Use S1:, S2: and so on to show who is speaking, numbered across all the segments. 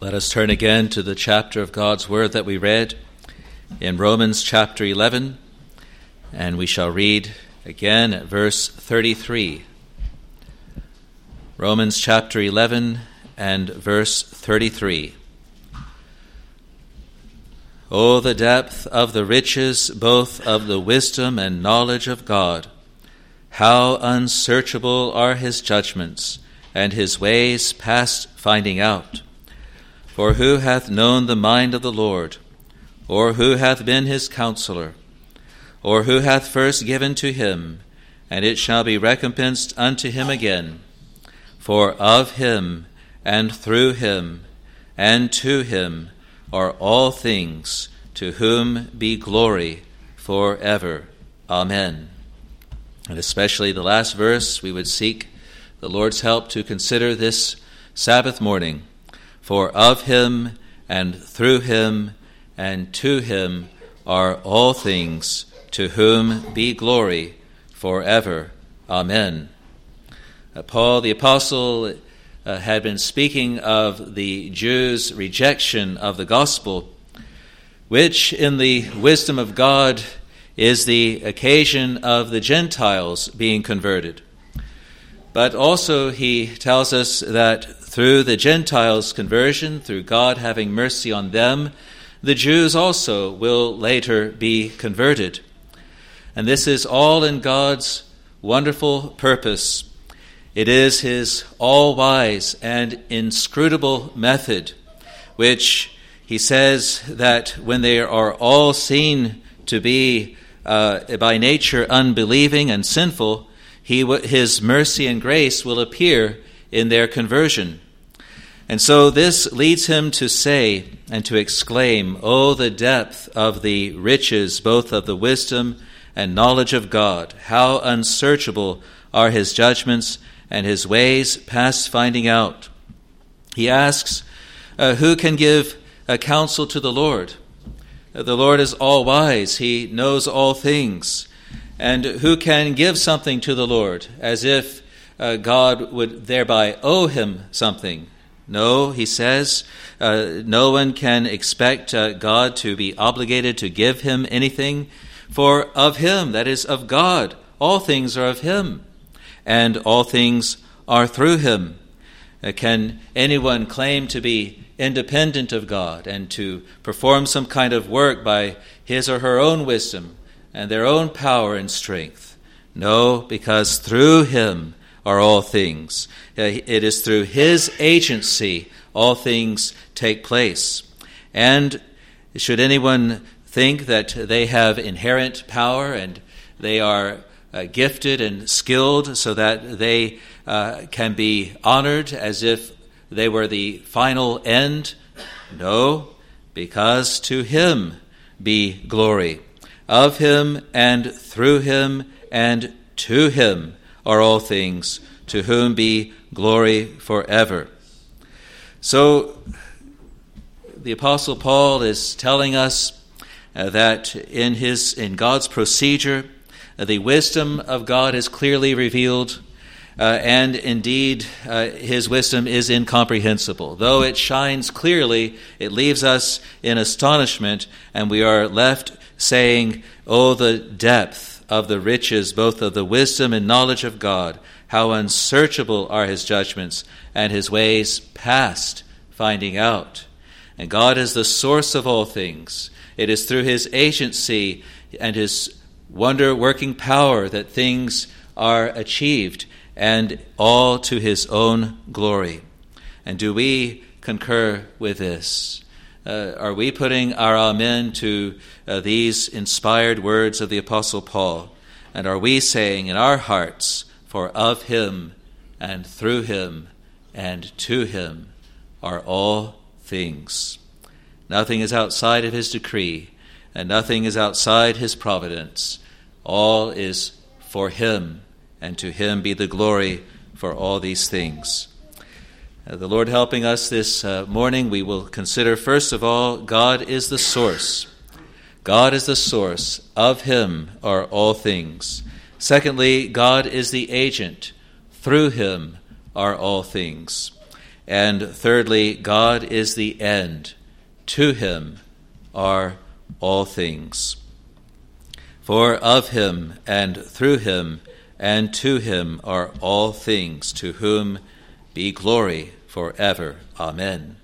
S1: Let us turn again to the chapter of God's Word that we read in Romans chapter 11, and we shall read again at verse 33. Romans chapter 11 and verse 33. O the depth of the riches, both of the wisdom and knowledge of God! How unsearchable are his judgments, and his ways past finding out! For who hath known the mind of the Lord? Or who hath been his counselor? Or who hath first given to him, and it shall be recompensed unto him again? For of him, and through him, and to him are all things, to whom be glory forever. Amen. And especially the last verse, we would seek the Lord's help to consider this Sabbath morning. For of him, and through him, and to him are all things, to whom be glory forever. Amen. Paul the Apostle had been speaking of the Jews' rejection of the gospel, which in the wisdom of God is the occasion of the Gentiles being converted. But also he tells us that through the Gentiles' conversion, through God having mercy on them, the Jews also will later be converted. And this is all in God's wonderful purpose. It is his all-wise and inscrutable method, which he says that when they are all seen to be by nature unbelieving and sinful, his mercy and grace will appear in their conversion. And so this leads him to say and to exclaim, "O the depth of the riches, both of the wisdom and knowledge of God! How unsearchable are his judgments, and his ways past finding out." He asks, who can give counsel to the Lord? The Lord is all-wise. He knows all things. And who can give something to the Lord, as if God would thereby owe him something? No, he says, no one can expect God to be obligated to give him anything, for of him, that is, of God, all things are of him, and all things are through him. Can anyone claim to be independent of God and to perform some kind of work by his or her own wisdom and their own power and strength? No, because through him are all things. It is through his agency all things take place. And should anyone think that they have inherent power and they are gifted and skilled so that they can be honored as if they were the final end? No, because to him be glory. Of him and through him and to him are all things, to whom be glory forever. So the Apostle Paul is telling us that in God's procedure, the wisdom of God is clearly revealed, and indeed his wisdom is incomprehensible. Though it shines clearly, it leaves us in astonishment, and we are left saying, "Oh, the depth of the riches, both of the wisdom and knowledge of God! How unsearchable are his judgments, and his ways past finding out." And God is the source of all things. It is through his agency and his wonder-working power that things are achieved, and all to his own glory. And do we concur with this? Are we putting our amen to these inspired words of the Apostle Paul? And are we saying in our hearts, "For of him, and through him, and to him are all things"? Nothing is outside of his decree, and nothing is outside his providence. All is for him, and to him be the glory for all these things. The Lord helping us this morning, we will consider first of all, God is the source. God is the source. Of him are all things. Secondly, God is the agent. Through him are all things. And thirdly, God is the end. To him are all things. For of him and through him and to him are all things, to whom be glory forever. Amen.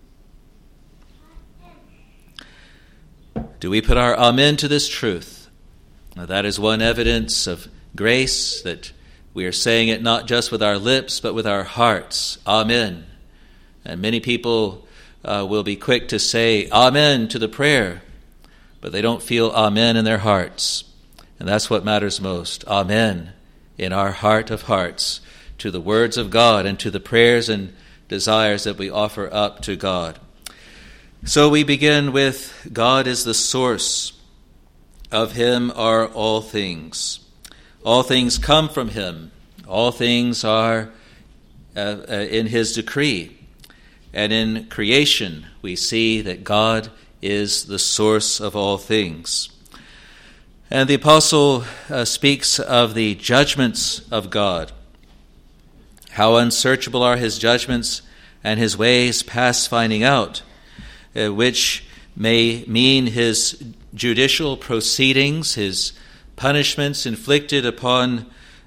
S1: Do we put our amen to this truth? Now, that is one evidence of grace, that we are saying it not just with our lips, but with our hearts. Amen. And many people will be quick to say amen to the prayer, but they don't feel amen in their hearts. And that's what matters most. Amen in our heart of hearts to the words of God and to the prayers and desires that we offer up to God. So we begin with God is the source. Of him are all things. All things come from him. All things are in his decree. And in creation, we see that God is the source of all things. And the apostle speaks of the judgments of God. How unsearchable are his judgments, and his ways past finding out, which may mean his judicial proceedings, his punishments inflicted upon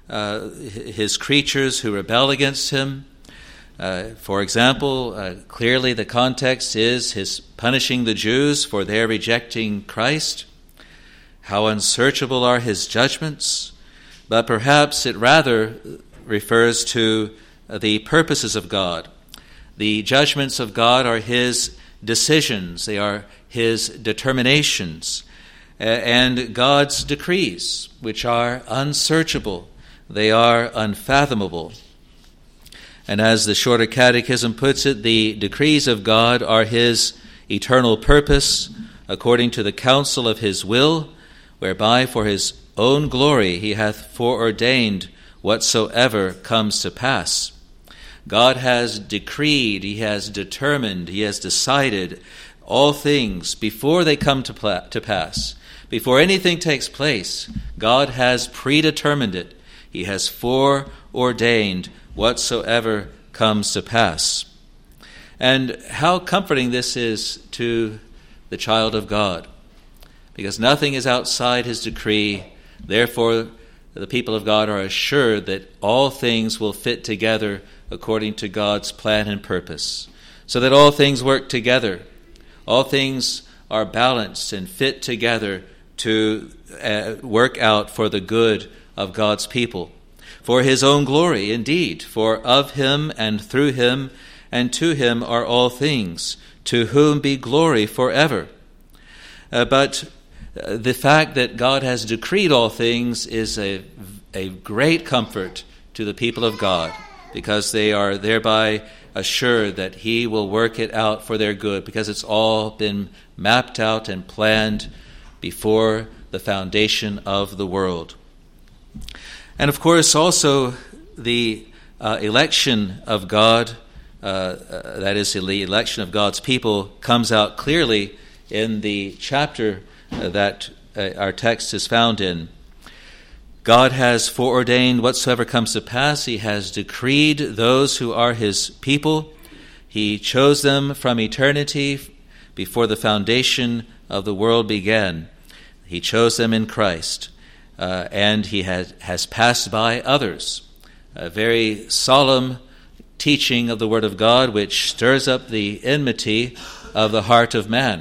S1: his creatures who rebel against him. For example, clearly the context is his punishing the Jews for their rejecting Christ. How unsearchable are his judgments, but perhaps it rather refers to the purposes of God. The judgments of God are his decisions, they are his determinations, and God's decrees, which are unsearchable, they are unfathomable. And as the Shorter Catechism puts it, the decrees of God are his eternal purpose, according to the counsel of his will, whereby for his own glory he hath foreordained whatsoever comes to pass. God has decreed, he has determined, he has decided all things before they come to pass. Before anything takes place, God has predetermined it. He has foreordained whatsoever comes to pass. And how comforting this is to the child of God, because nothing is outside his decree. Therefore, the people of God are assured that all things will fit together according to God's plan and purpose, so that all things work together. All things are balanced and fit together to work out for the good of God's people, for his own glory, indeed. For of him and through him and to him are all things, to whom be glory forever. But the fact that God has decreed all things is a great comfort to the people of God, because they are thereby assured that he will work it out for their good, because it's all been mapped out and planned before the foundation of the world. And of course also the election of God, that is the election of God's people, comes out clearly in the chapter that our text is found in. God has foreordained whatsoever comes to pass. He has decreed those who are his people. He chose them from eternity before the foundation of the world began. He chose them in Christ, and he has passed by others. A very solemn teaching of the Word of God, which stirs up the enmity of the heart of man.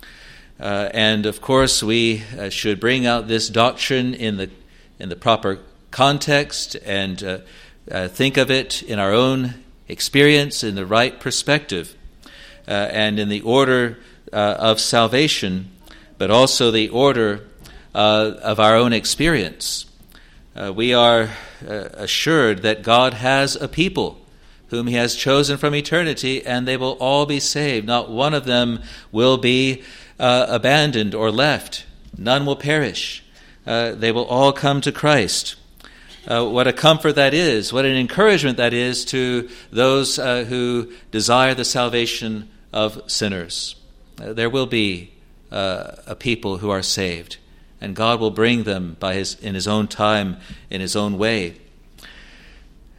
S1: And of course, we should bring out this doctrine in the proper context and think of it in our own experience, in the right perspective, and in the order of salvation, but also the order of our own experience. We are assured that God has a people whom he has chosen from eternity, and they will all be saved. Not one of them will be abandoned or left. None will perish. They will all come to Christ. What a comfort that is. What an encouragement that is to those who desire the salvation of sinners. There will be a people who are saved, and God will bring them in his own time, in his own way.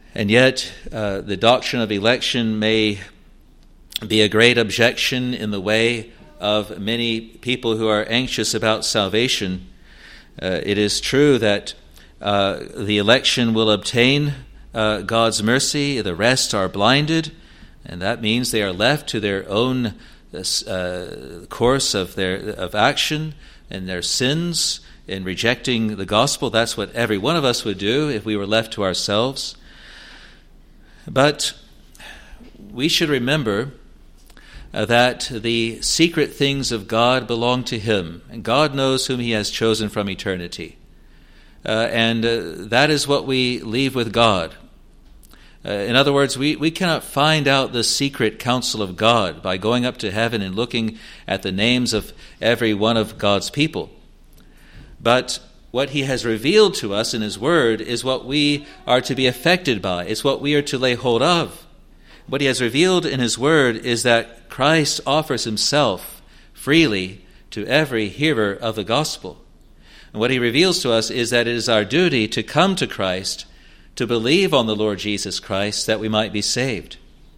S1: And yet, the doctrine of election may be a great objection in the way of many people who are anxious about salvation. It is true that the election will obtain God's mercy. The rest are blinded, and that means they are left to their own course of action and their sins in rejecting the gospel. That's what every one of us would do if we were left to ourselves. But we should remember that the secret things of God belong to Him, and God knows whom He has chosen from eternity. And that is what we leave with God. In other words, we cannot find out the secret counsel of God by going up to heaven and looking at the names of every one of God's people. But what He has revealed to us in His Word is what we are to be affected by. It's what we are to lay hold of. What He has revealed in His Word is that Christ offers Himself freely to every hearer of the gospel. And what He reveals to us is that it is our duty to come to Christ, to believe on the Lord Jesus Christ, that we might be saved.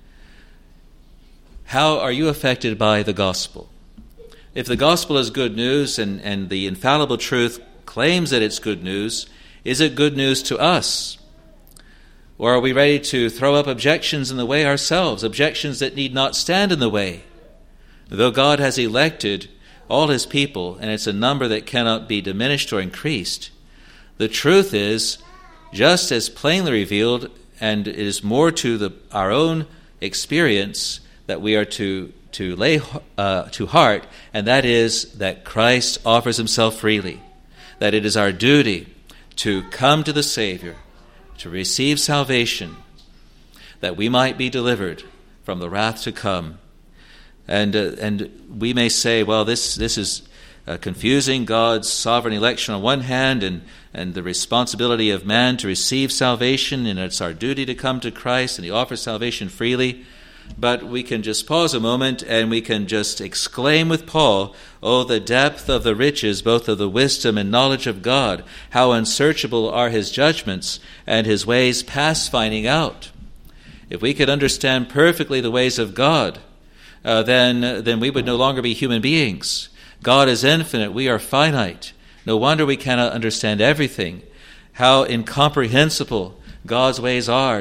S1: How are you affected by the gospel? If the gospel is good news and the infallible truth claims that it's good news, is it good news to us? Or are we ready to throw up objections in the way ourselves, objections that need not stand in the way? Though God has elected all His people, and it's a number that cannot be diminished or increased, the truth is just as plainly revealed, and it is more to our own experience that we are to lay to heart, and that is that Christ offers Himself freely, that it is our duty to come to the Savior, to receive salvation, that we might be delivered from the wrath to come. And we may say, well, this is confusing God's sovereign election on one hand and the responsibility of man to receive salvation, and it's our duty to come to Christ, and He offers salvation freely. But we can just pause a moment and we can just exclaim with Paul, "Oh, the depth of the riches, both of the wisdom and knowledge of God! How unsearchable are His judgments, and His ways past finding out." If we could understand perfectly the ways of God, then we would no longer be human beings. God is infinite, we are finite. No wonder we cannot understand everything. How incomprehensible God's ways are,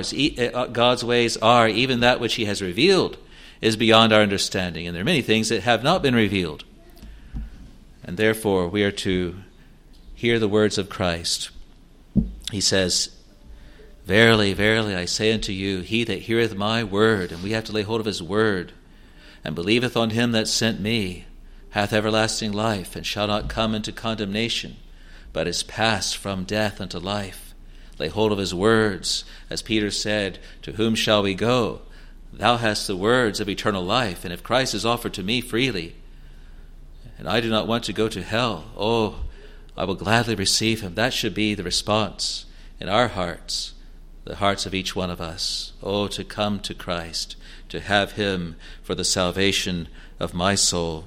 S1: even that which He has revealed is beyond our understanding. And there are many things that have not been revealed. And therefore, we are to hear the words of Christ. He says, "Verily, verily, I say unto you, he that heareth my word," and we have to lay hold of His word, "and believeth on Him that sent me, hath everlasting life, and shall not come into condemnation, but is passed from death unto life." Lay hold of His words. As Peter said, "To whom shall we go? Thou hast the words of eternal life." And if Christ is offered to me freely, and I do not want to go to hell, I will gladly receive Him. That should be the response in our hearts, the hearts of each one of us. To come to Christ, to have Him for the salvation of my soul.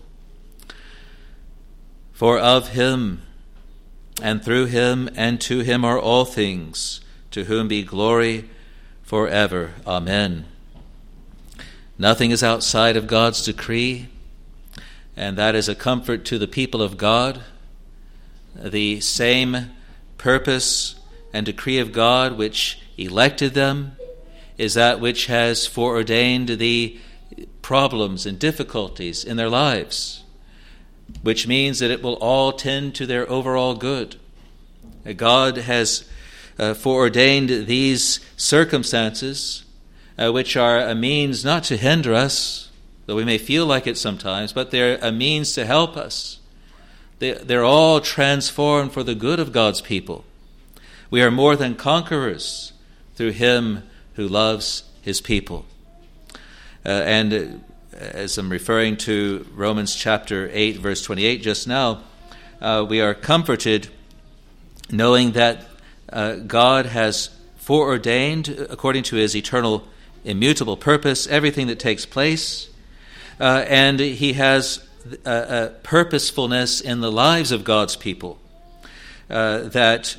S1: For of Him, and through Him, and to Him are all things, to whom be glory forever. Amen. Nothing is outside of God's decree, and that is a comfort to the people of God. The same purpose and decree of God which elected them is that which has foreordained the problems and difficulties in their lives, which means that it will all tend to their overall good. God has foreordained these circumstances, which are a means not to hinder us, though we may feel like it sometimes, but they're a means to help us. They're all transformed for the good of God's people. We are more than conquerors through Him who loves His people. And as I'm referring to Romans chapter 8, verse 28 just now, we are comforted knowing that God has foreordained, according to His eternal immutable purpose, everything that takes place, and He has a purposefulness in the lives of God's people, that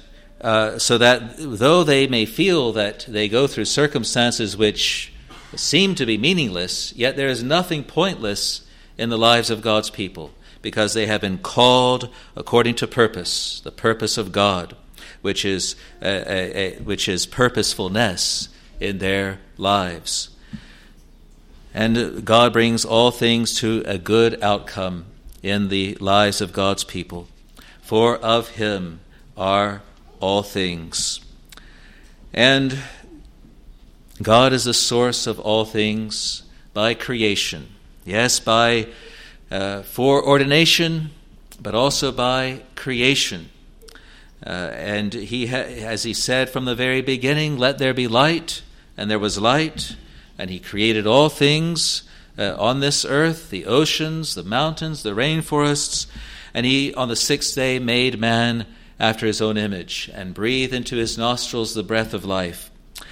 S1: so that though they may feel that they go through circumstances which seem to be meaningless, yet there is nothing pointless in the lives of God's people, because they have been called according to purpose, the purpose of God, which is purposefulness in their lives. And God brings all things to a good outcome in the lives of God's people. For of him are all things. And God is the source of all things by creation. Yes, by foreordination, but also by creation. And he, as he said from the very beginning, let there be light, and there was light. And he created all things on this earth, the oceans, the mountains, the rainforests. And he, on the sixth day, made man after his own image and breathed into his nostrils the breath of life.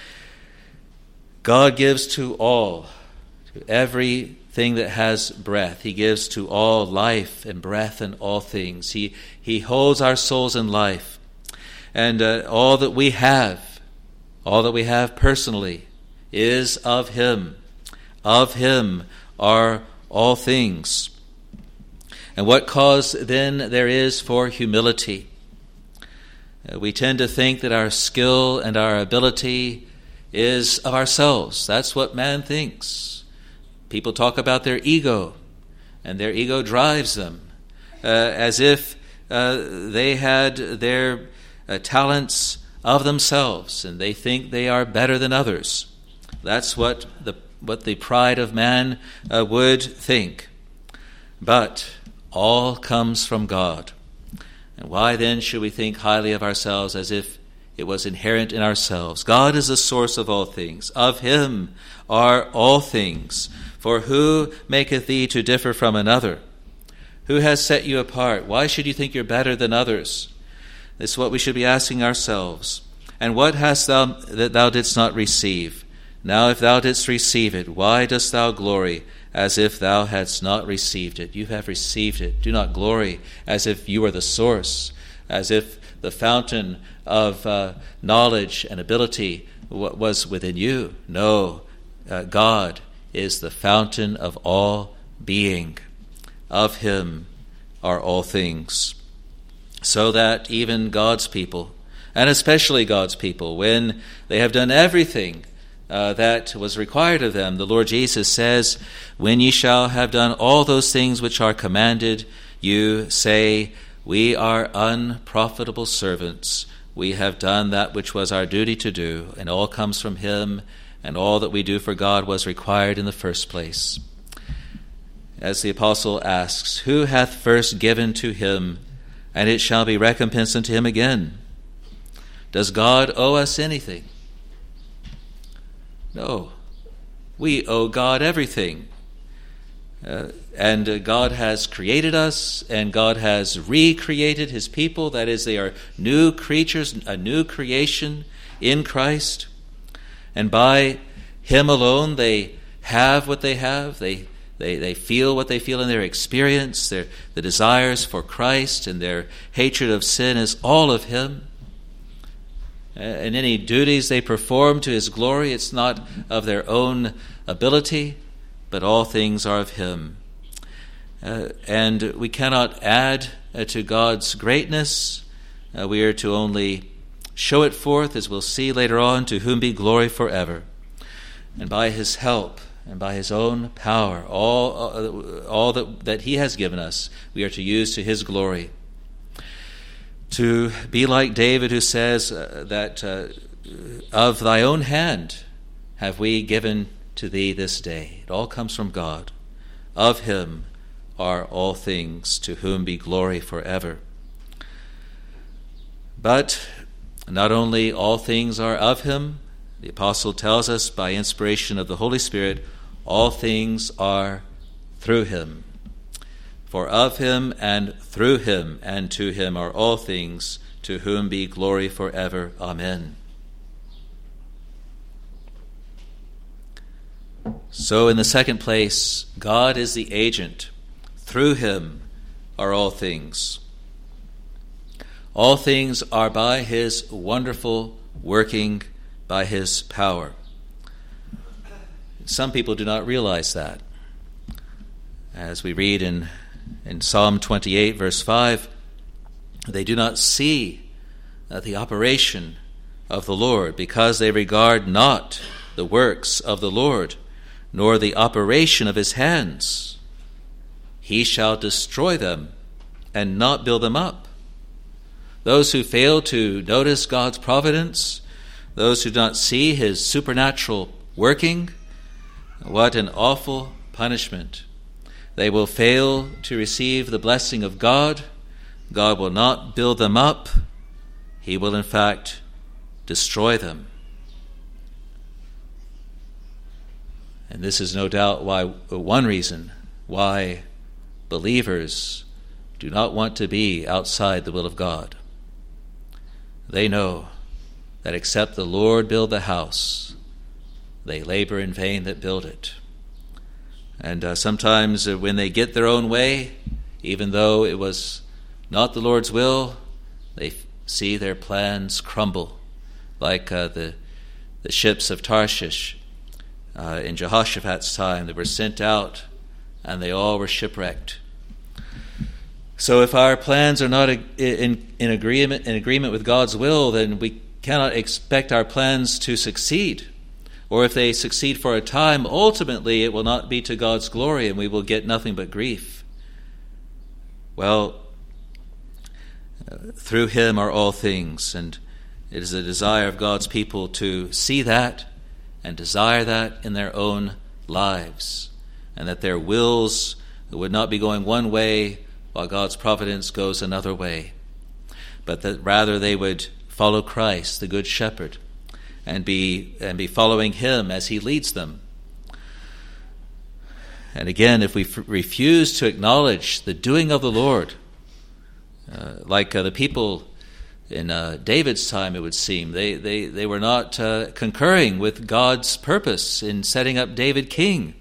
S1: God gives to all, to everything that has breath. He gives to all life and breath and all things. He holds our souls in life. And all that we have personally, is of him. Of him are all things. And what cause then there is for humility? We tend to think that our skill and our ability is of ourselves. That's what man thinks. People talk about their ego, and their ego drives them, as if they had their talents of themselves, and they think they are better than others. That's what the pride of man would think. But all comes from God. And why then should we think highly of ourselves as if it was inherent in ourselves? God is the source of all things. Of him are all things. For who maketh thee to differ from another? Who has set you apart? Why should you think you're better than others? This is what we should be asking ourselves. And what hast thou that thou didst not receive? Now if thou didst receive it, why dost thou glory as if thou hadst not received it? You have received it. Do not glory as if you are the source, as if the fountain of knowledge and ability was within you. No, God is the fountain of all being. Of him are all things. So that even God's people, and especially God's people, when they have done everything that was required of them, the Lord Jesus says, when ye shall have done all those things which are commanded, you say, we are unprofitable servants. We have done that which was our duty to do, and all comes from him, and all that we do for God was required in the first place. As the apostle asks, who hath first given to him, and it shall be recompensed unto him again? Does God owe us anything? No. We owe God everything. And God has created us, and God has recreated his people. That is, they are new creatures, a new creation in Christ. And by him alone, they have what they have. They feel what they feel in their experience. The desires for Christ and their hatred of sin is all of him. And any duties they perform to his glory, it's not of their own ability, but all things are of him. And we cannot add to God's greatness. We are to only show it forth, as we'll see later on, to whom be glory forever. And by his help and by his own power, all that he has given us, we are to use to his glory. To be like David, who says that of thy own hand have we given to thee this day. It all comes from God. Of him are all things, to whom be glory forever. But not only all things are of him, the apostle tells us by inspiration of the Holy Spirit, all things are through him. For of him and through him and to him are all things, to whom be glory forever. Amen. So in the second place, God is the agent. Through him are all things. All things are by his wonderful working, by his power. Some people do not realize that. As we read in Psalm 28, verse 5, they do not see the operation of the Lord, because they regard not the works of the Lord, nor the operation of his hands. He shall destroy them and not build them up. Those who fail to notice God's providence, those who do not see his supernatural working, what an awful punishment. They will fail to receive the blessing of God. God will not build them up. He will, in fact, destroy them. And this is no doubt one reason why believers do not want to be outside the will of God. They know that except the Lord build the house, they labor in vain that build it. And sometimes when they get their own way, even though it was not the Lord's will, they see their plans crumble, like the ships of Tarshish in Jehoshaphat's time. They were sent out, and they all were shipwrecked. So if our plans are not in agreement with God's will, then we cannot expect our plans to succeed. Or if they succeed for a time, ultimately it will not be to God's glory, and we will get nothing but grief. Well, through him are all things, and it is the desire of God's people to see that and desire that in their own lives, and that their wills would not be going one way while God's providence goes another way, but that rather they would follow Christ, the Good Shepherd, and be following him as he leads them. And again, if we refuse to acknowledge the doing of the Lord, like the people in David's time, it would seem, they were not concurring with God's purpose in setting up David king.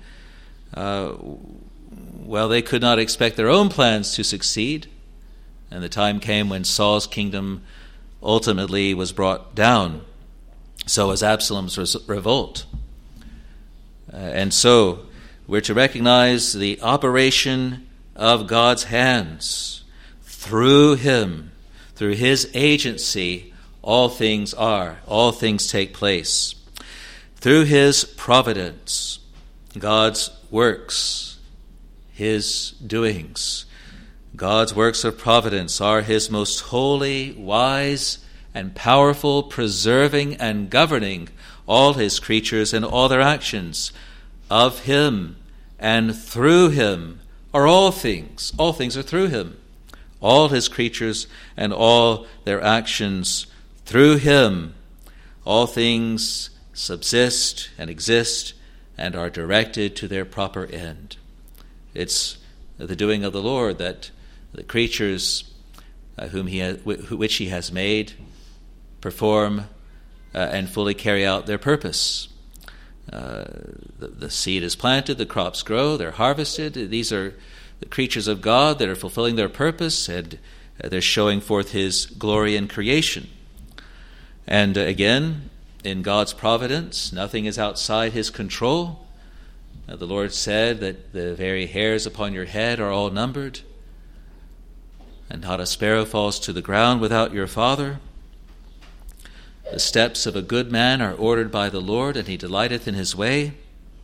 S1: Well, they could not expect their own plans to succeed, and the time came when Saul's kingdom ultimately was brought down. So was Absalom's revolt. And so we're to recognize the operation of God's hands. Through him, through his agency, all things take place. Through his providence, God's works, his doings, God's works of providence are his most holy, wise, and powerful, preserving and governing all his creatures and all their actions. Of him and through him are all things. All things are through him. All his creatures and all their actions through him. All things subsist and exist and are directed to their proper end. It's the doing of the Lord that the creatures which he has made perform and fully carry out their purpose. The seed is planted, the crops grow, they're harvested. These are the creatures of God that are fulfilling their purpose, and they're showing forth his glory in creation. And again, in God's providence, nothing is outside his control. The Lord said that the very hairs upon your head are all numbered, and not a sparrow falls to the ground without your Father. The steps of a good man are ordered by the Lord, and he delighteth in his way.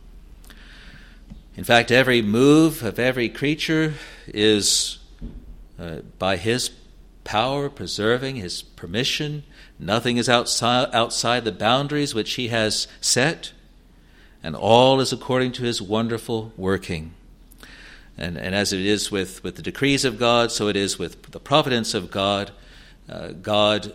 S1: In fact, every move of every creature is by his power, preserving his permission. Nothing is outside the boundaries which he has set, and all is according to his wonderful working. And as it is with the decrees of God, so it is with the providence of God. God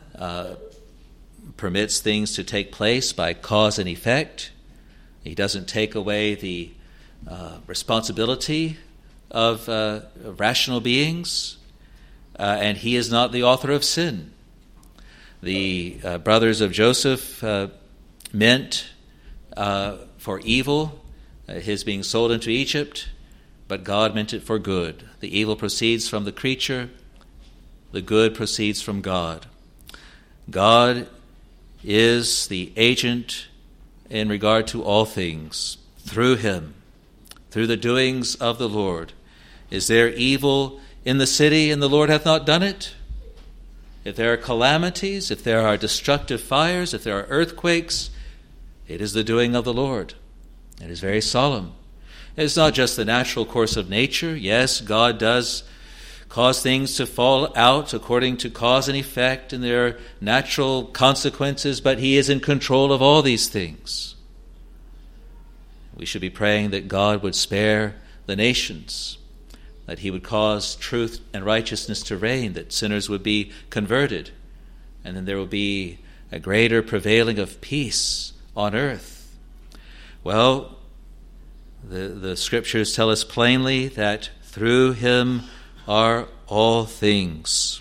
S1: permits things to take place by cause and effect. He doesn't take away the responsibility of rational beings, and he is not the author of sin. The brothers of Joseph meant for evil his being sold into Egypt, but God meant it for good. The evil proceeds from the creature, the good proceeds from God. God is the agent in regard to all things. Through him, through the doings of the Lord, is there evil in the city, and the Lord hath not done it? If there are calamities, if there are destructive fires, if there are earthquakes, it is the doing of the Lord. It is very solemn. It's not just the natural course of nature. Yes, God does cause things to fall out according to cause and effect, and there are natural consequences, but he is in control of all these things. We should be praying that God would spare the nations, that he would cause truth and righteousness to reign, that sinners would be converted, and then there will be a greater prevailing of peace on earth. Well, the scriptures tell us plainly that through him are all things.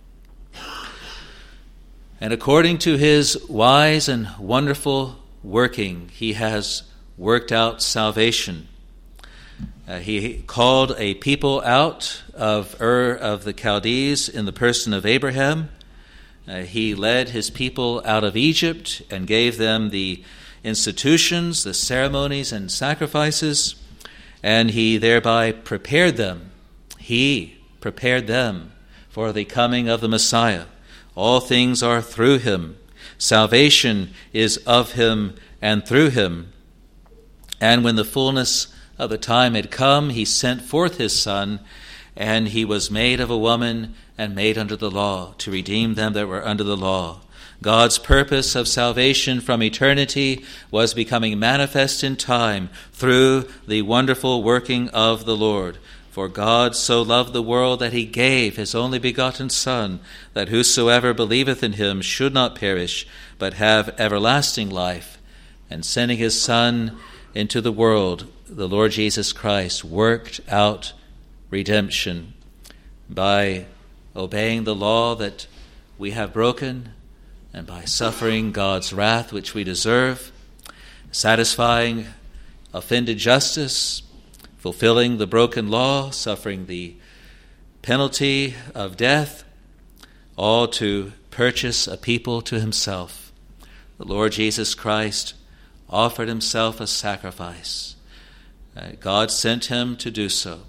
S1: And according to his wise and wonderful working, he has worked out salvation. He called a people out of Ur of the Chaldees in the person of Abraham. He led his people out of Egypt and gave them the institutions, the ceremonies and sacrifices, and he thereby prepared them. He prepared them for the coming of the Messiah. All things are through him. Salvation is of him and through him. And when the fullness of the time had come, he sent forth his Son, and he was made of a woman and made under the law, to redeem them that were under the law. God's purpose of salvation from eternity was becoming manifest in time through the wonderful working of the Lord. For God so loved the world that he gave his only begotten Son, that whosoever believeth in him should not perish, but have everlasting life. And sending his Son into the world, the Lord Jesus Christ worked out redemption by obeying the law that we have broken, and by suffering God's wrath which we deserve, satisfying offended justice, fulfilling the broken law, suffering the penalty of death, all to purchase a people to himself. The Lord Jesus Christ offered himself a sacrifice. God sent him to do so.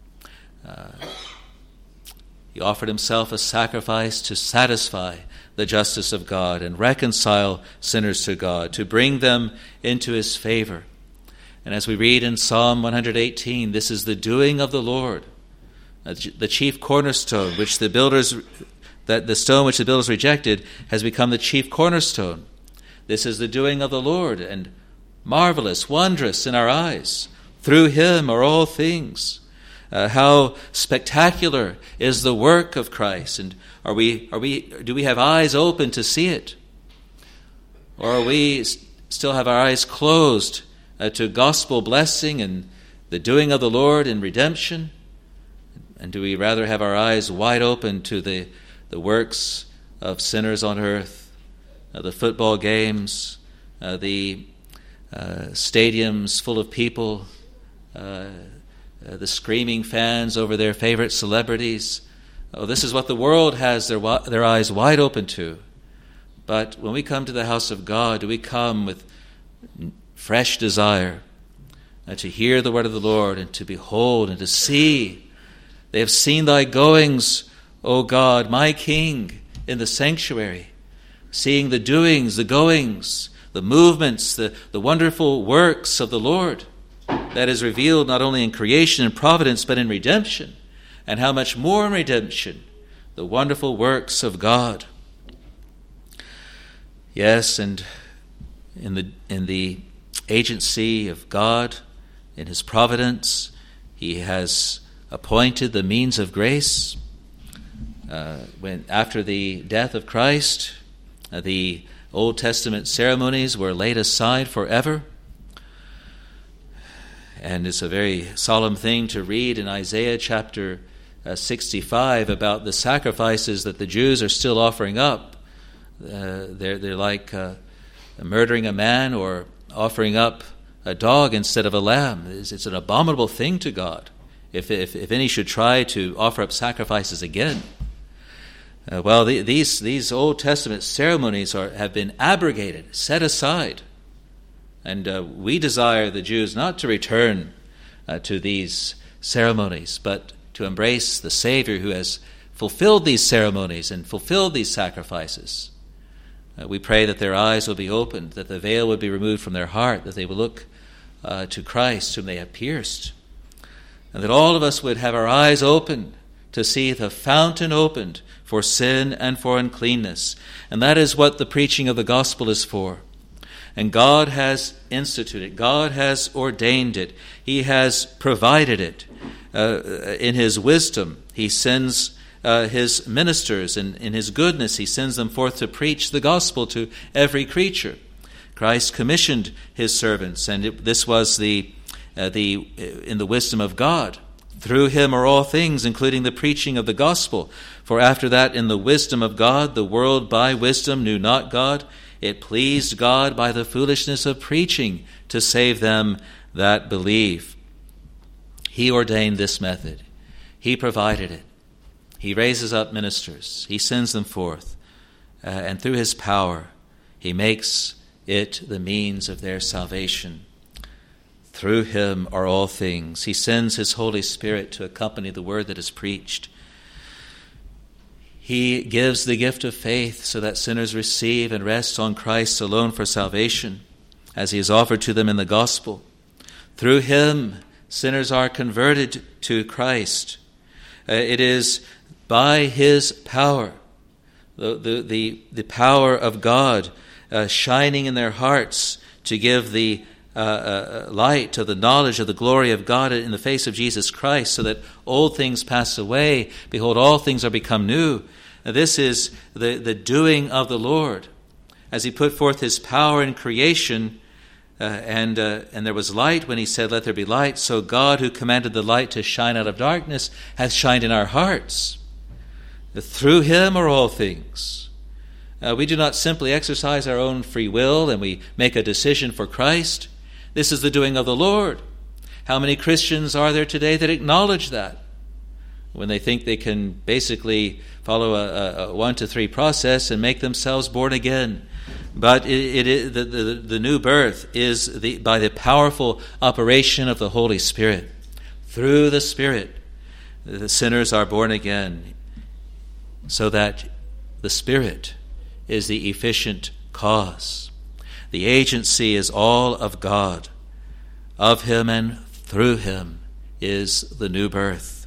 S1: He offered himself a sacrifice to satisfy the justice of God and reconcile sinners to God, to bring them into his favor. And as we read in Psalm 118, this is the doing of the Lord, the chief cornerstone, which the stone which the builders rejected has become the chief cornerstone. This is the doing of the Lord, and marvelous, wondrous in our eyes. Through him are all things. How spectacular is the work of Christ, and do we have eyes open to see it, or are we still have our eyes closed to gospel blessing and the doing of the Lord in redemption? And do we rather have our eyes wide open to the works of sinners on earth, the football games, the stadiums full of people, the screaming fans over their favorite celebrities? Oh, this is what the world has their eyes wide open to. But when we come to the house of God, do we come with fresh desire to hear the word of the Lord and to behold and to see? They have seen thy goings, O God, my King, in the sanctuary, seeing the doings, the goings, the movements, the wonderful works of the Lord that is revealed not only in creation and providence, but in redemption. And how much more in redemption, the wonderful works of God. Yes, and in the agency of God, in his providence, he has appointed the means of grace. When after the death of Christ, the Old Testament ceremonies were laid aside forever. And it's a very solemn thing to read in Isaiah chapter 65 about the sacrifices that the Jews are still offering up. They're like murdering a man or offering up a dog instead of a lamb. It's an abominable thing to God if any should try to offer up sacrifices again. These Old Testament ceremonies have been abrogated, set aside. And we desire, the Jews, not to return to these ceremonies, but to embrace the Savior who has fulfilled these ceremonies and fulfilled these sacrifices. We pray that their eyes will be opened, that the veil would be removed from their heart, that they will look to Christ whom they have pierced, and that all of us would have our eyes open to see the fountain opened for sin and for uncleanness. And that is what the preaching of the gospel is for. And God has instituted, God has ordained it, He has provided it. In His wisdom, He sends His ministers, and in His goodness, He sends them forth to preach the gospel to every creature. Christ commissioned His servants, and this was in the wisdom of God. Through Him are all things, including the preaching of the gospel. For after that, in the wisdom of God, the world by wisdom knew not God. It pleased God by the foolishness of preaching to save them that believe. He ordained this method. He provided it. He raises up ministers. He sends them forth. And through His power, He makes it the means of their salvation. Through Him are all things. He sends His Holy Spirit to accompany the word that is preached. He gives the gift of faith so that sinners receive and rest on Christ alone for salvation, as He is offered to them in the gospel. Through Him, sinners are converted to Christ. It is by His power, the power of God shining in their hearts to give the light to the knowledge of the glory of God in the face of Jesus Christ, so that old things pass away. Behold, all things are become new. This is the doing of the Lord. As He put forth His power in creation, and there was light when He said, "Let there be light," so God, who commanded the light to shine out of darkness, hath shined in our hearts. Through Him are all things. We do not simply exercise our own free will and we make a decision for Christ. This is the doing of the Lord. How many Christians are there today that acknowledge that? When they think they can basically follow a 1 to 3 process and make themselves born again. But the new birth is by the powerful operation of the Holy Spirit. Through the Spirit, the sinners are born again, so that the Spirit is the efficient cause. The agency is all of God. Of Him and through Him is the new birth.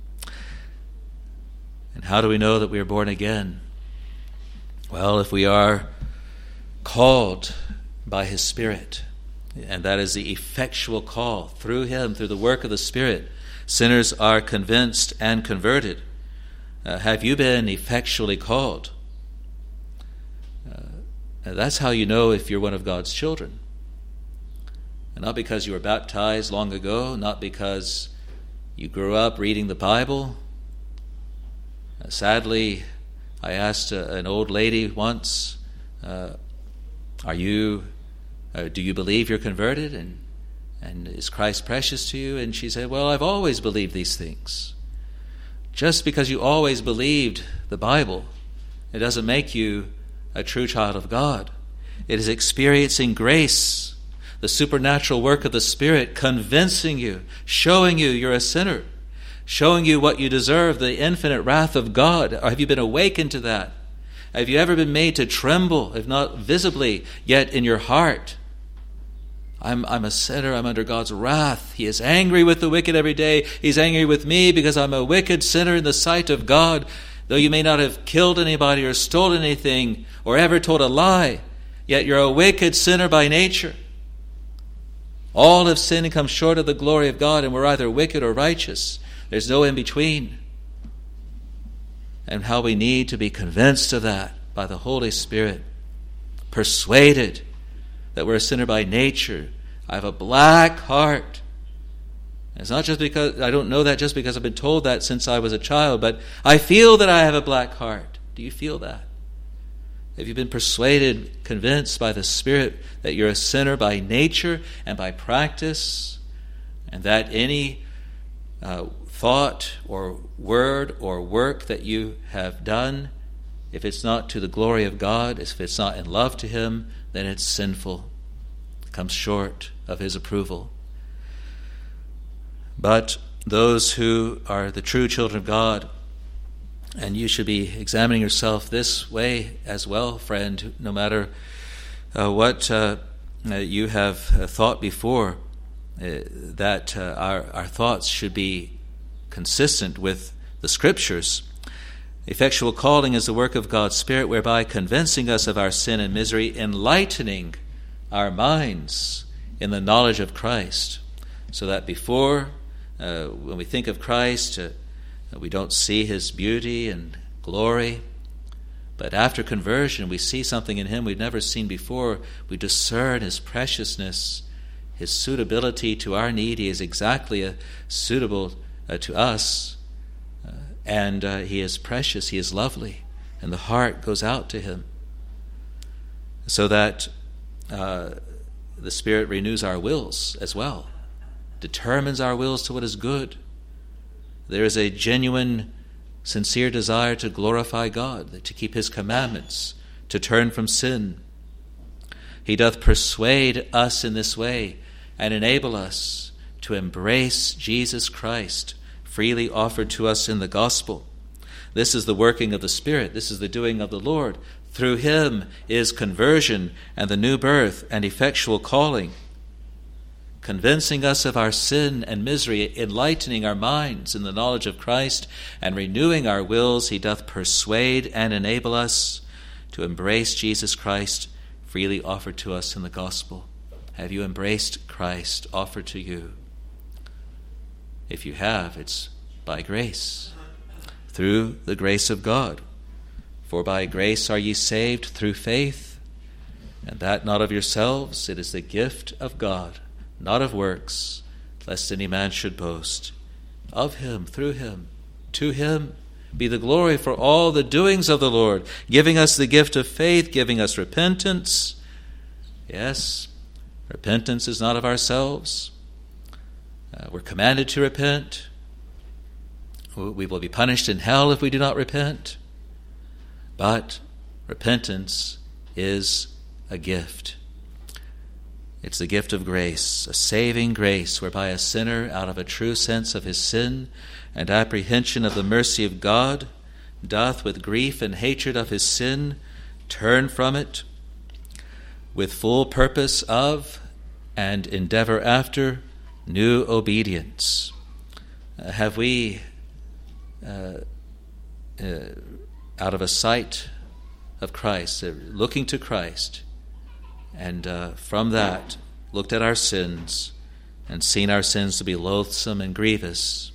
S1: And how do we know that we are born again? Well, if we are called by His Spirit, and that is the effectual call. Through Him, through the work of the Spirit, sinners are convinced and converted. Have you been effectually called? That's how you know if you're one of God's children. And not because you were baptized long ago, not because you grew up reading the Bible. Sadly, I asked an old lady once, do you believe you're converted? And is Christ precious to you? And she said, well, I've always believed these things. Just because you always believed the Bible, it doesn't make you a true child of God. It is experiencing grace, the supernatural work of the Spirit, convincing you, showing you you're a sinner, showing you what you deserve, the infinite wrath of God. Have you been awakened to that? Have you ever been made to tremble, if not visibly, yet in your heart? I'm a sinner. I'm under God's wrath. He is angry with the wicked every day. He's angry with me because I'm a wicked sinner in the sight of God. Though you may not have killed anybody or stolen anything or ever told a lie, yet you're a wicked sinner by nature. All have sinned and come short of the glory of God, and we're either wicked or righteous. There's no in between. And how we need to be convinced of that by the Holy Spirit, persuaded that we're a sinner by nature. I have a black heart. It's not just because, I don't know that just because I've been told that since I was a child, but I feel that I have a black heart. Do you feel that? Have you been persuaded, convinced by the Spirit that you're a sinner by nature and by practice, and that any thought or word or work that you have done if it's not to the glory of God, if it's not in love to him, then it's sinful. It comes short of his approval. But those who are the true children of God, and you should be examining yourself this way as well, friend, no matter what you have thought before, that our thoughts should be consistent with the Scriptures. Effectual calling is the work of God's Spirit, whereby convincing us of our sin and misery, enlightening our minds in the knowledge of Christ, so that before, when we think of Christ, we don't see his beauty and glory, but after conversion we see something in him we've never seen before. We discern his preciousness, his suitability to our need. He is exactly suitable to us, and he is precious, he is lovely, and the heart goes out to him, so that the Spirit renews our wills as well, determines our wills to what is good. There is a genuine, sincere desire to glorify God, to keep his commandments, to turn from sin. He doth persuade us in this way and enable us to embrace Jesus Christ, freely offered to us in the gospel. This is the working of the Spirit. This is the doing of the Lord. Through him is conversion and the new birth and effectual calling, convincing us of our sin and misery, enlightening our minds in the knowledge of Christ, and renewing our wills. He doth persuade and enable us to embrace Jesus Christ, freely offered to us in the gospel. Have you embraced Christ offered to you? If you have, it's by grace, through the grace of God. For by grace are ye saved through faith, and that not of yourselves, it is the gift of God, not of works, lest any man should boast. Of him, through him, to him be the glory for all the doings of the Lord, giving us the gift of faith, giving us repentance. Yes, repentance is not of ourselves. We're commanded to repent. We will be punished in hell if we do not repent. But repentance is a gift. It's the gift of grace, a saving grace, whereby a sinner, out of a true sense of his sin and apprehension of the mercy of God, doth with grief and hatred of his sin turn from it, with full purpose of and endeavor after new obedience. Have we, out of a sight of Christ, looking to Christ, and from that looked at our sins and seen our sins to be loathsome and grievous,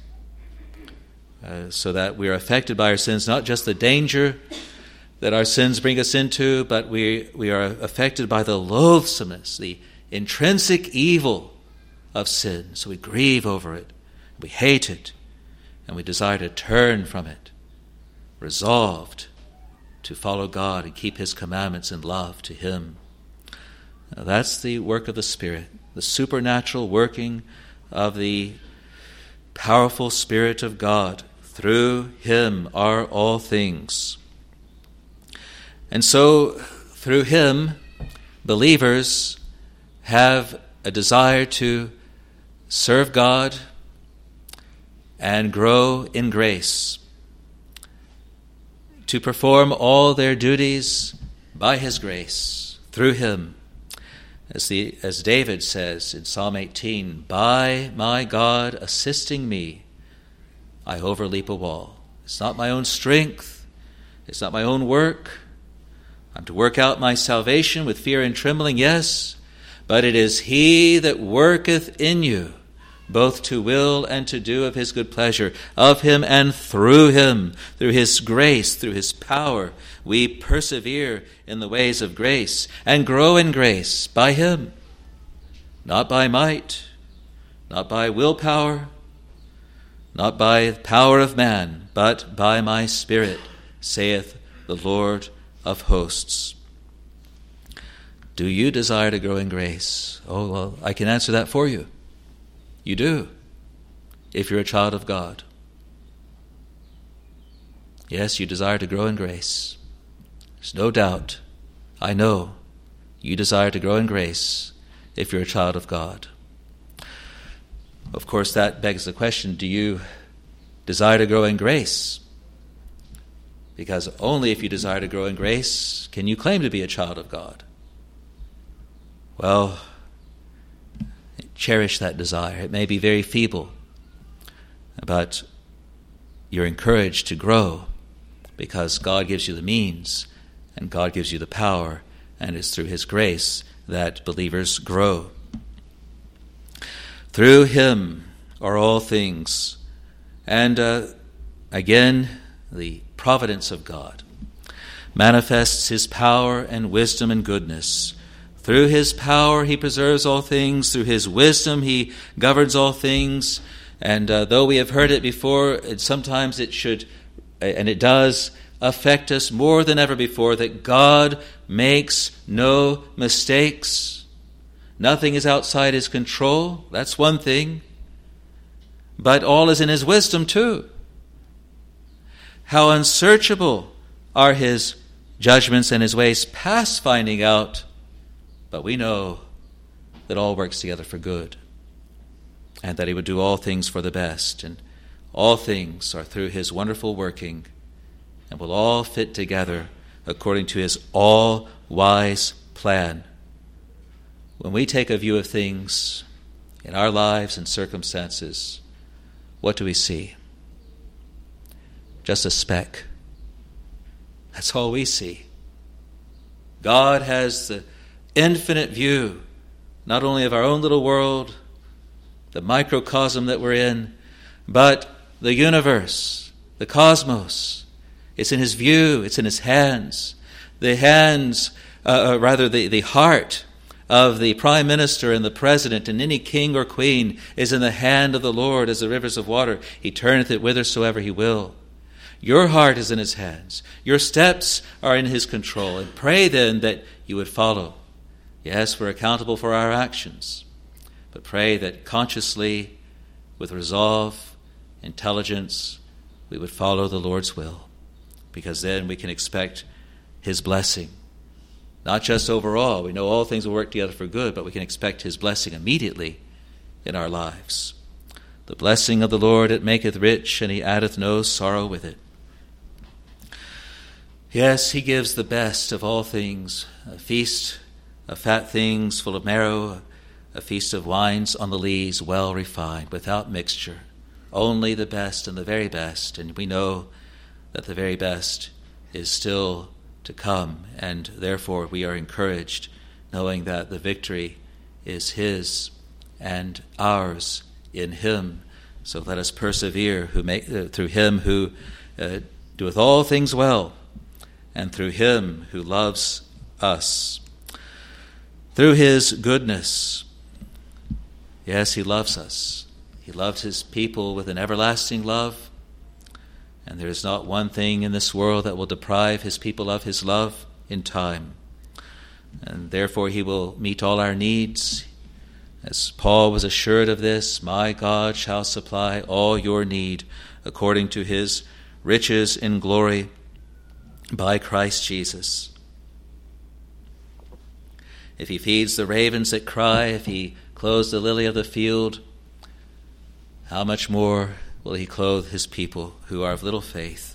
S1: so that we are affected by our sins, not just the danger that our sins bring us into, but we are affected by the loathsomeness, the intrinsic evil of sin. So we grieve over it, we hate it, and we desire to turn from it, resolved to follow God and keep his commandments in love to him. Now, that's the work of the Spirit, the supernatural working of the powerful Spirit of God. Through him are all things. And so, through him, believers have a desire to serve God and grow in grace, to perform all their duties by his grace, through him. As David says in Psalm 18, by my God assisting me, I overleap a wall. It's not my own strength. It's not my own work. I'm to work out my salvation with fear and trembling, yes, but it is he that worketh in you, both to will and to do of his good pleasure. Of him and through him, through his grace, through his power, we persevere in the ways of grace and grow in grace by him, not by might, not by willpower, not by the power of man, but by my Spirit, saith the Lord of hosts. Do you desire to grow in grace? Oh, well, I can answer that for you. You do, if you're a child of God. Yes, you desire to grow in grace. There's no doubt. I know you desire to grow in grace if you're a child of God. Of course, that begs the question, do you desire to grow in grace? Because only if you desire to grow in grace can you claim to be a child of God. Well, cherish that desire. It may be very feeble, but you're encouraged to grow because God gives you the means and God gives you the power, and it's through His grace that believers grow. Through Him are all things. And again, the providence of God manifests His power and wisdom and goodness. Through His power He preserves all things. Through His wisdom He governs all things. And though we have heard it before, sometimes it should, and it does, affect us more than ever before, that God makes no mistakes. Nothing is outside His control. That's one thing. But all is in His wisdom too. How unsearchable are His judgments and His ways past finding out. But we know that all works together for good, and that He would do all things for the best, and all things are through His wonderful working, and will all fit together according to His all-wise plan. When we take a view of things in our lives and circumstances, what do we see? Just a speck. That's all we see. God has the infinite view, not only of our own little world, the microcosm that we're in, but the universe, the cosmos. It's in His view, it's in His hands. The heart of the prime minister and the president and any king or queen is in the hand of the Lord as the rivers of water. He turneth it whithersoever He will. Your heart is in His hands. Your steps are in His control. And pray then that you would follow. Yes, we're accountable for our actions, but pray that consciously, with resolve, intelligence, we would follow the Lord's will, because then we can expect His blessing. Not just overall. We know all things will work together for good, but we can expect His blessing immediately in our lives. The blessing of the Lord, it maketh rich, and He addeth no sorrow with it. Yes, He gives the best of all things, a feast of fat things full of marrow, a feast of wines on the lees, well refined, without mixture, only the best and the very best. And we know that the very best is still to come, and therefore we are encouraged, knowing that the victory is His and ours in Him. So let us persevere through Him who doeth all things well, and through Him who loves us. Through His goodness, yes, He loves us. He loved His people with an everlasting love, and there is not one thing in this world that will deprive His people of His love in time. And therefore He will meet all our needs. As Paul was assured of this, my God shall supply all your need according to His riches in glory by Christ Jesus. If He feeds the ravens that cry, if He clothes the lily of the field, how much more will He clothe His people who are of little faith?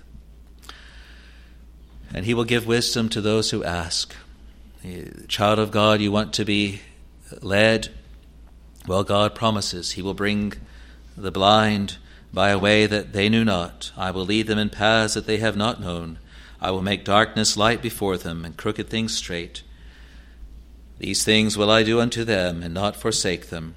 S1: And He will give wisdom to those who ask. Child of God, you want to be led? Well, God promises He will bring the blind by a way that they knew not. I will lead them in paths that they have not known. I will make darkness light before them, and crooked things straight. These things will I do unto them, and not forsake them.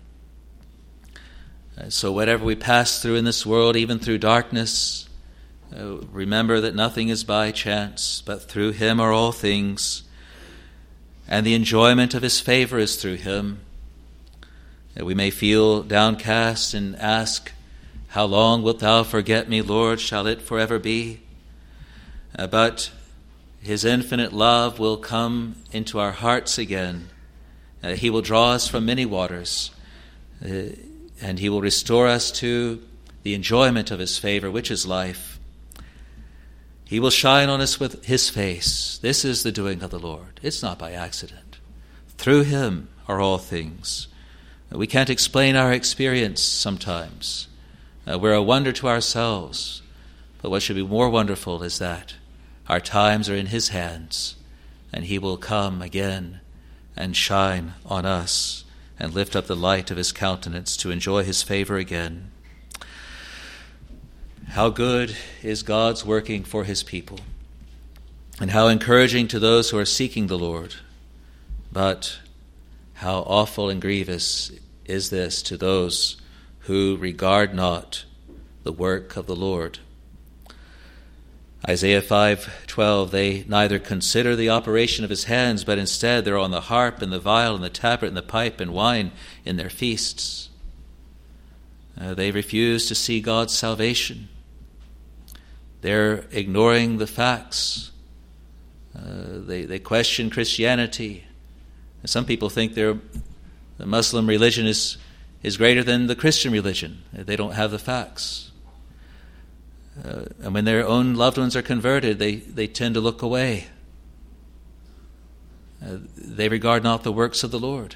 S1: So whatever we pass through in this world, even through darkness, remember that nothing is by chance, but through Him are all things, and the enjoyment of His favor is through Him. That we may feel downcast and ask, how long wilt Thou forget me, Lord? Shall it forever be? But His infinite love will come into our hearts again. He will draw us from many waters, and He will restore us to the enjoyment of His favor, which is life. He will shine on us with his face. This is the doing of the Lord. It's not by accident. Through him are all things. We can't explain our experience sometimes. We're a wonder to ourselves. But what should be more wonderful is that our times are in his hands, and he will come again and shine on us and lift up the light of his countenance to enjoy his favor again. How good is God's working for his people, and how encouraging to those who are seeking the Lord. But how awful and grievous is this to those who regard not the work of the Lord. Isaiah 5:12, they neither consider the operation of his hands, but instead they're on the harp and the viol and the tabret and the pipe and wine in their feasts. They refuse to see God's salvation. They're ignoring the facts. They question Christianity. Some people think the Muslim religion is greater than the Christian religion. They don't have the facts. And when their own loved ones are converted, they tend to look away. They regard not the works of the Lord.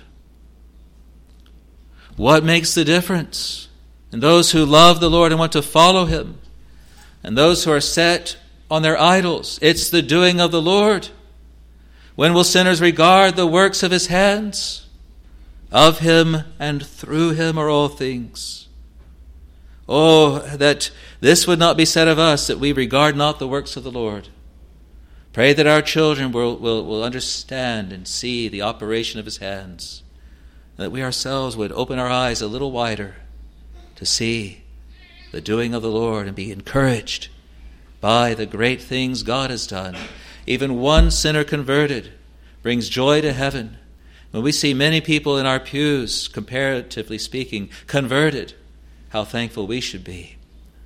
S1: What makes the difference in those who love the Lord and want to follow him, and those who are set on their idols? It's the doing of the Lord. When will sinners regard the works of his hands? Of him and through him are all things. Oh, that this would not be said of us, that we regard not the works of the Lord. Pray that our children will understand and see the operation of his hands, that we ourselves would open our eyes a little wider to see the doing of the Lord and be encouraged by the great things God has done. Even one sinner converted brings joy to heaven. When we see many people in our pews, comparatively speaking, converted, how thankful we should be.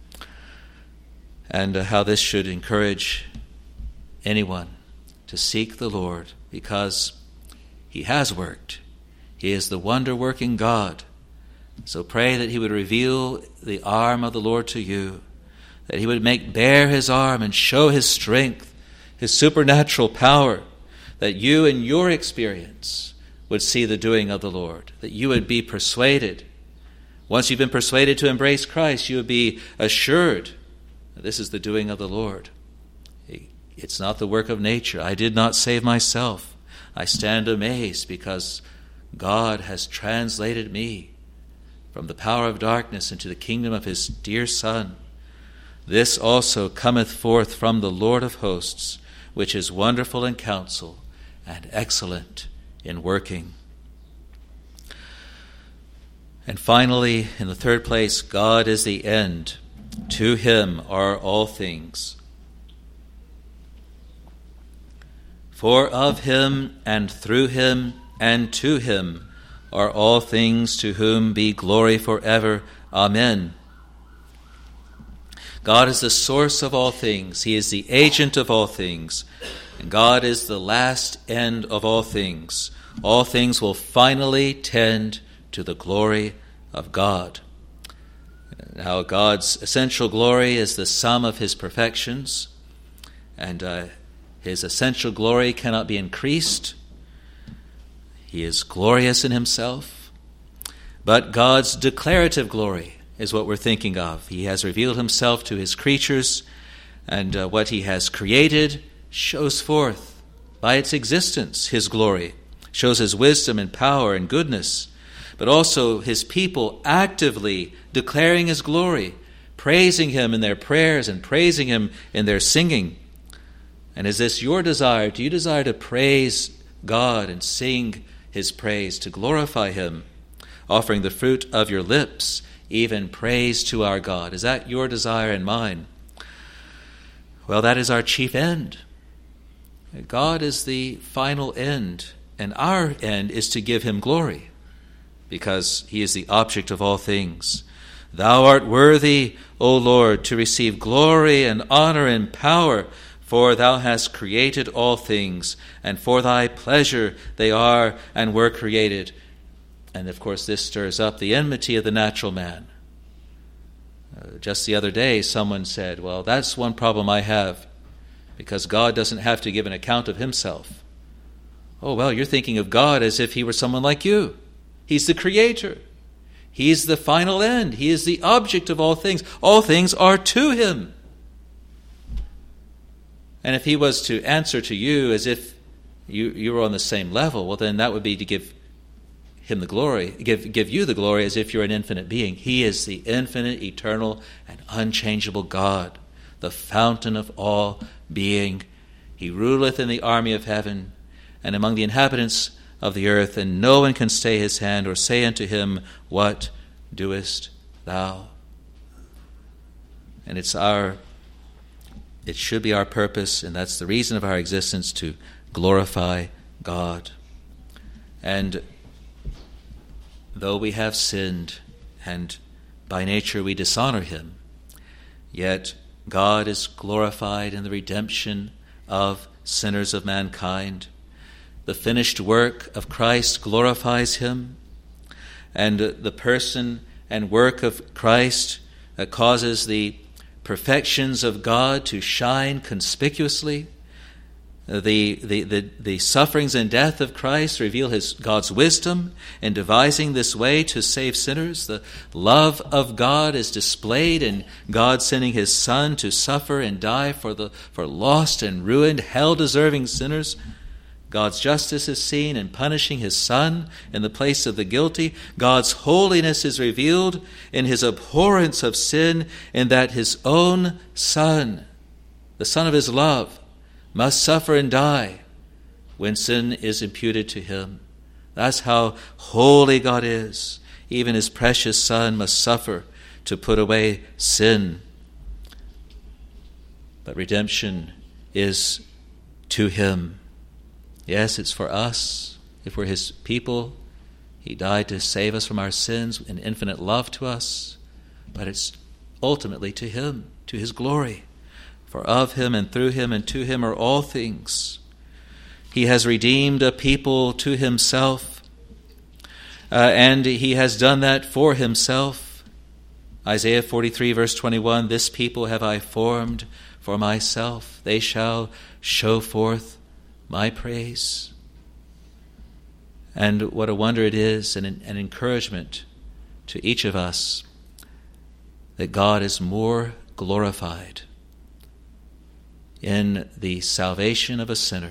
S1: And how this should encourage anyone to seek the Lord, because he has worked. He is the wonder-working God. So pray that he would reveal the arm of the Lord to you, that he would make bare his arm and show his strength, his supernatural power, that you in your experience would see the doing of the Lord, that you would be persuaded. Once you've been persuaded to embrace Christ, you would be assured that this is the doing of the Lord. It's not the work of nature. I did not save myself. I stand amazed because God has translated me from the power of darkness into the kingdom of his dear Son. This also cometh forth from the Lord of hosts, which is wonderful in counsel and excellent in working. And finally, in the third place, God is the end. To him are all things. For of him and through him and to him are all things, to whom be glory forever. Amen. God is the source of all things. He is the agent of all things. And God is the last end of all things. All things will finally tend to the glory of God. Now, God's essential glory is the sum of his perfections, and his essential glory cannot be increased. He is glorious in himself. But God's declarative glory is what we're thinking of. He has revealed himself to his creatures, and what he has created shows forth by its existence his glory, shows his wisdom and power and goodness, but also his people actively declaring his glory, praising him in their prayers and praising him in their singing. And is this your desire? Do you desire to praise God and sing his praise, to glorify him, offering the fruit of your lips, even praise to our God? Is that your desire and mine? Well, that is our chief end. God is the final end, and our end is to give him glory, because he is the object of all things. Thou art worthy, O Lord, to receive glory and honor and power, for thou hast created all things, and for thy pleasure they are and were created. And of course, this stirs up the enmity of the natural man. Just the other day, someone said, well, that's one problem I have. because God doesn't have to give an account of himself. Oh, well, you're thinking of God as if he were someone like you. He's the creator. He's the final end. He is the object of all things. All things are to him. And if he was to answer to you as if you were on the same level, well, then that would be to give him the glory, give you the glory as if you're an infinite being. He is the infinite, eternal, and unchangeable God, the fountain of all being. He ruleth in the army of heaven and among the inhabitants of the earth, and no one can stay his hand or say unto him, what doest thou? And it should be our purpose, and that's the reason of our existence, to glorify God. And though we have sinned, and by nature we dishonor him, yet God is glorified in the redemption of sinners of mankind. The finished work of Christ glorifies him, and the person and work of Christ causes the perfections of God to shine conspicuously. The sufferings and death of Christ reveal God's wisdom in devising this way to save sinners. The love of God is displayed in God sending his Son to suffer and die for lost and ruined, hell-deserving sinners. God's justice is seen in punishing his Son in the place of the guilty. God's holiness is revealed in his abhorrence of sin, in that his own Son, the Son of his love, must suffer and die when sin is imputed to him. That's how holy God is. Even his precious Son must suffer to put away sin. But redemption is to him. Yes, it's for us. If we're his people, he died to save us from our sins in infinite love to us. But it's ultimately to him, to his glory. For of him and through him and to him are all things. He has redeemed a people to himself, and he has done that for himself. Isaiah 43 verse 21, this people have I formed for myself. They shall show forth my praise. And what a wonder it is, and an encouragement to each of us, that God is more glorified in the salvation of a sinner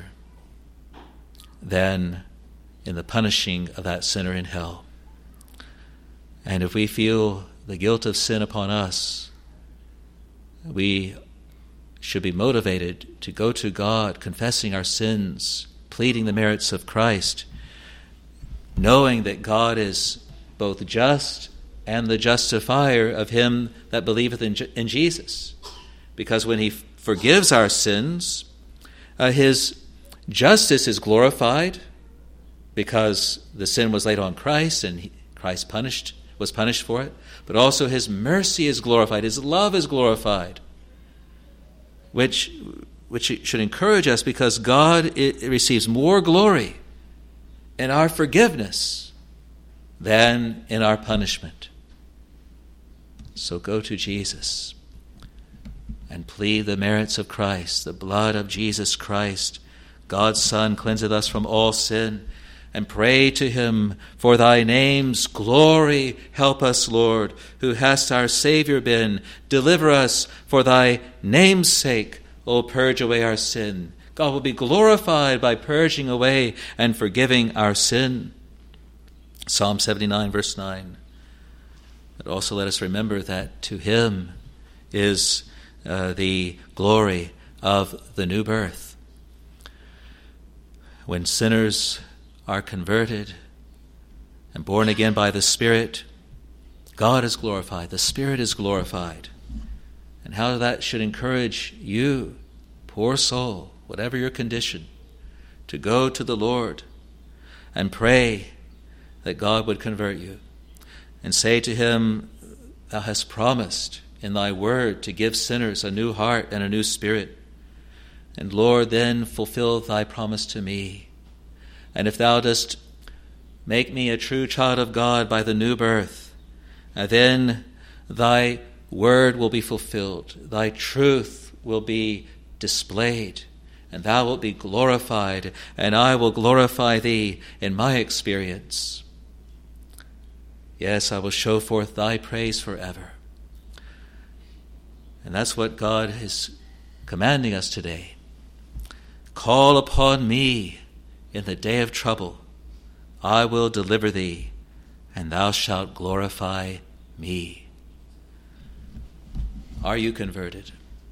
S1: than in the punishing of that sinner in hell. And if we feel the guilt of sin upon us, we should be motivated to go to God, confessing our sins, pleading the merits of Christ, knowing that God is both just and the justifier of him that believeth in Jesus. Because when he forgives our sins, his justice is glorified, because the sin was laid on Christ and Christ was punished for it. But also his mercy is glorified, his love is glorified, which should encourage us, because God it receives more glory in our forgiveness than in our punishment. So go to Jesus and plead the merits of Christ. The blood of Jesus Christ, God's Son, cleanseth us from all sin. And pray to him, for thy name's glory, help us, Lord, who hast our Savior been. Deliver us for thy name's sake. O purge away our sin. God will be glorified by purging away and forgiving our sin. Psalm 79, verse 9. But also let us remember that to him is the glory of the new birth. When sinners are converted and born again by the Spirit, God is glorified, the Spirit is glorified. And how that should encourage you, poor soul, whatever your condition, to go to the Lord and pray that God would convert you, and say to him, thou hast promised in thy word to give sinners a new heart and a new spirit. And Lord, then fulfill thy promise to me. And if thou dost make me a true child of God by the new birth, then thy word will be fulfilled. Thy truth will be displayed, and thou wilt be glorified, and I will glorify thee in my experience. Yes, I will show forth thy praise forever. And that's what God is commanding us today. Call upon me in the day of trouble. I will deliver thee, and thou shalt glorify me. Are you converted?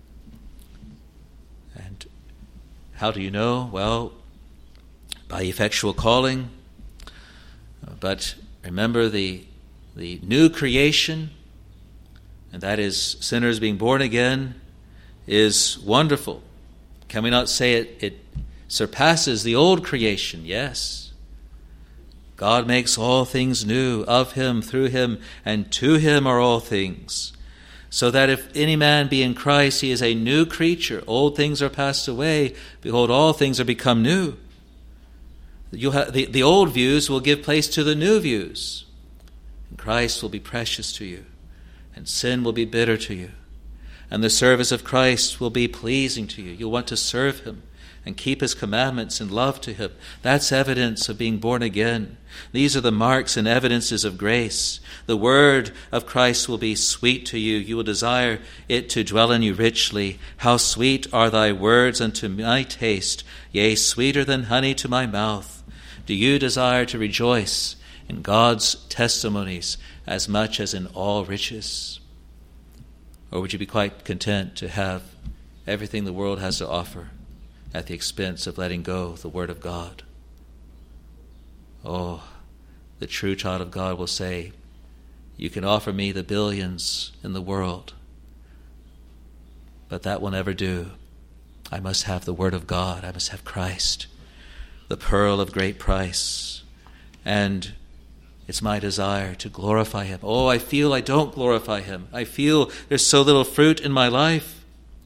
S1: And how do you know? Well, by effectual calling. But remember the new creation, and that is sinners being born again, is wonderful. Can we not say it surpasses the old creation? Yes. God makes all things new. Of him, through him, and to him are all things. So that if any man be in Christ, he is a new creature. Old things are passed away. Behold, all things are become new. The old views will give place to the new views. And Christ will be precious to you, and sin will be bitter to you, and the service of Christ will be pleasing to you. You'll want to serve him and keep his commandments and love to him. That's evidence of being born again. These are the marks and evidences of grace. The word of Christ will be sweet to you. You will desire it to dwell in you richly. How sweet are thy words unto my taste, yea, sweeter than honey to my mouth. Do you desire to rejoice in God's testimonies as much as in all riches? Or would you be quite content to have everything the world has to offer at the expense of letting go the Word of God? Oh, the true child of God will say, you can offer me the billions in the world, but that will never do. I must have the Word of God. I must have Christ, the pearl of great price. And it's my desire to glorify him. Oh, I feel I don't glorify him. I feel there's so little fruit in my life.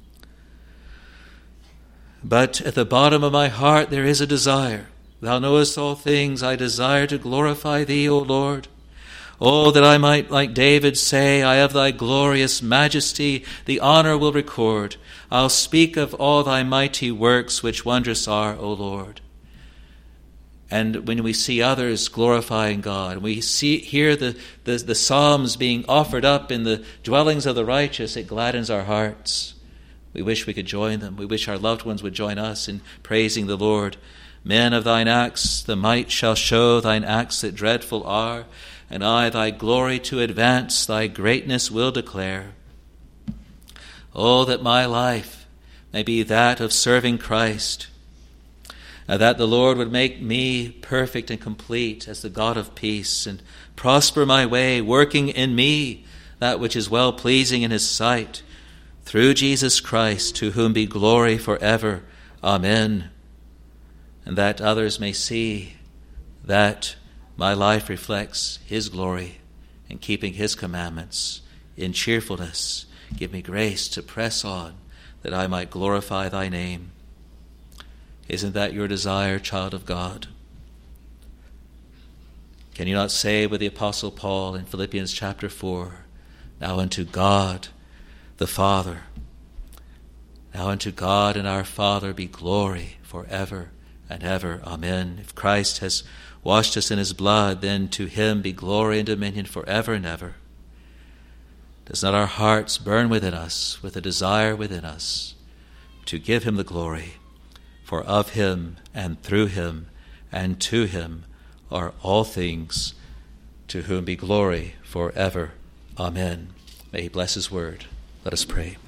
S1: But at the bottom of my heart there is a desire. Thou knowest all things. I desire to glorify thee, O Lord. Oh, that I might, like David, say, I have thy glorious majesty, the honor will record. I'll speak of all thy mighty works, which wondrous are, O Lord. And when we see others glorifying God, we hear the psalms being offered up in the dwellings of the righteous, it gladdens our hearts. We wish we could join them. We wish our loved ones would join us in praising the Lord. Men of thine acts, the might shall show thine acts that dreadful are, and I thy glory to advance, thy greatness will declare. Oh, that my life may be that of serving Christ, that the Lord would make me perfect and complete as the God of peace, and prosper my way, working in me that which is well-pleasing in his sight, through Jesus Christ, to whom be glory forever. Amen. And that others may see that my life reflects his glory in keeping his commandments in cheerfulness. Give me grace to press on, that I might glorify thy name. Isn't that your desire, child of God? Can you not say with the Apostle Paul in Philippians chapter 4, now unto God the Father, now unto God and our Father be glory forever and ever. Amen. If Christ has washed us in his blood, then to him be glory and dominion forever and ever. Does not our hearts burn within us with a desire within us to give him the glory? For of him and through him and to him are all things, to whom be glory forever. Amen. May he bless his word. Let us pray.